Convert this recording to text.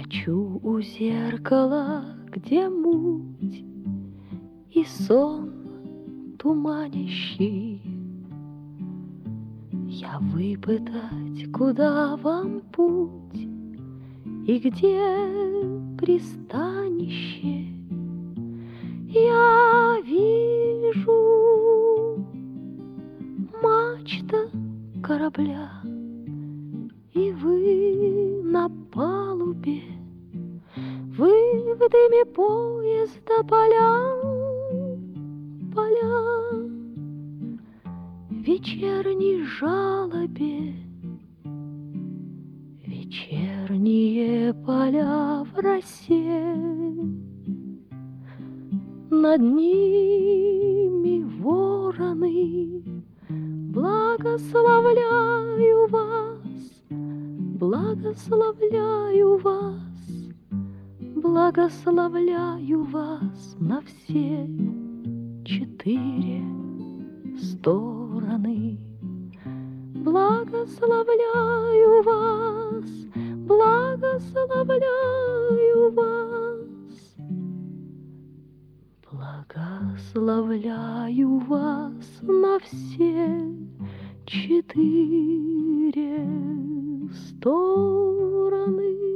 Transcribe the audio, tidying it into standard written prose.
Стою у зеркала, где муть и сон туманящий. Я выпытать, куда вам путь и где пристанище. Я вижу мачта корабля, и вы на палубе. Вы в дыме поезда поля, в вечерней жалобе. Вечерние поля в росе, над ними вороны. Благословляю вас, благословляю вас, благословляю вас на все 4 стороны. Благословляю вас, благословляю вас, благословляю вас на все 4 стороны.